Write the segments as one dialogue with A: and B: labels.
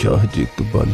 A: शाहज इकबाल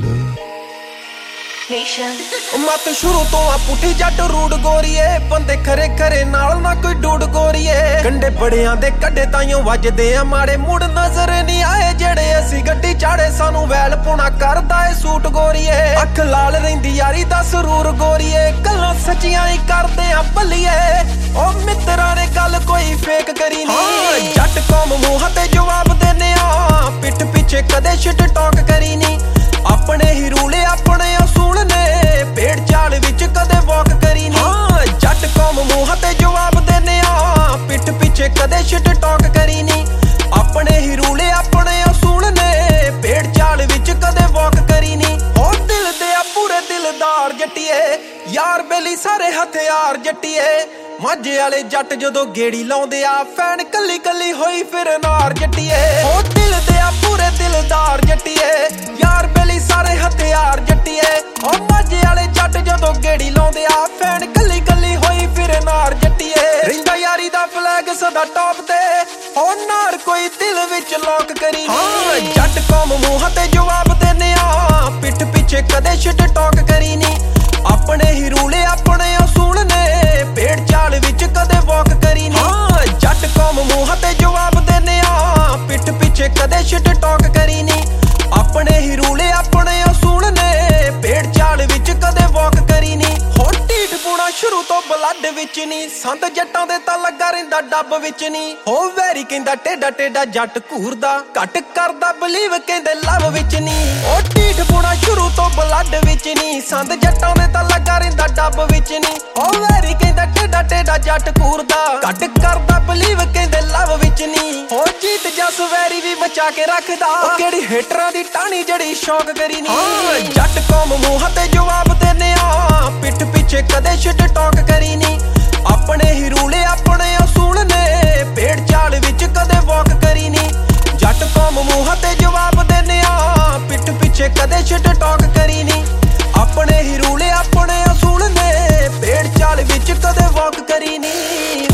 B: मत शुरू तो आ पुठी जट रूड गोरीए बंदे खरे खरे नाल ना कोई डूड गोरीए कंडे बड़ियां दे कड्डे ताइयों वजदे आ माड़े मुड़ नजर नहीं आए जेड़े असी गड्डी चाड़े सानू वैल पुना करदा ए सूट गोरीए अख लाल रहिंदी यारी दा सरूर गोरीए गल्लां सच्चियां ही करदे आ भल्लीए ओ मित्तरां ने गल कोई फेक करी नहीं जट कौम मूंह ते जवाब देने आ पिठ पिछे कदे शिट टॉक करी नहीं अपने ही रूले अपने असूल ने पेड़ चाल विच कदे वॉक करी नहीं जट कौम मूंह ते जवाब देने आ पिठ पिछे कदे शिट टॉक करी नहीं अपने ही रूले अपने असूल ने पेड़ चाल विच कदे वॉक करी नहीं ओ दिल दे पूरे दिलदार जट्टिए यार बेली सारे हथियार जट्टिए माझे वाले जट जदों गेड़ी लाउंदे आ फैन कली कली होई फिर नार जट्टिए ओ दिल दे पूरे दिलदार जट्टिए यार बेली सारे हथियार जट्टिए ओ माझे वाले जट जदों गेड़ी लाउंदे आ फैन कली कली होई फिर नार जट्टिए रिंदा यारी दा फ्लैग सदा टॉप ते ओ नार कोई दिल विच लॉक करी नहीं जट कौम मूंह ते जवाब देने आ पिठ पिछे कदे शिट टॉक करी नहीं अपने ही रूले अपने असूल ने पेड़ चाल विच कदे वॉक करी नहीं जट कौम मूंह ते जवाब देने आ पिठ पिछे कदे शिट टॉक करी नहीं अपने ही रूले अपने असूल ने पेड़ चाल विच कदे वॉक करी नहीं हो ढीठ पुणा शुरू तो ब्लड विच नहीं संत जट्टां दे तां लगा रहिंदा डब विच नहीं हो वैरी कहंदा टेढ़ा टेढ़ा जट घूरदा घट करदा बलीव कहंदे लव विच नहीं ओ ढीठ पुणा शुरू तो ब्लड विच नहीं संत जट्टां दे तां लगा रहिंदा डब विच नहीं ओ वैरी कहंदा टेढ़ा टेढ़ा जट घूरदा घट करदा बलीव कहंदे लव विच नहीं हो जीत जस वैरी भी बचा के रखदा किहड़ी हेटरां दी टाणी जड़ी शौक करी नहीं जट कौम मूंह ते जवाब देने आ पिठ पिछे कदे शिट टॉक करी नहीं अपने ही रूले अपने असूल ने पेड़ चाल विच कदे वॉक करी नहीं जट कौम मूंह ते जवाब देने आ पिठ पिछे कदे शिट टॉक करी नहीं अपने ही रूले अपने असूल ने पेड़ चाल विच कदे वॉक करी नहीं।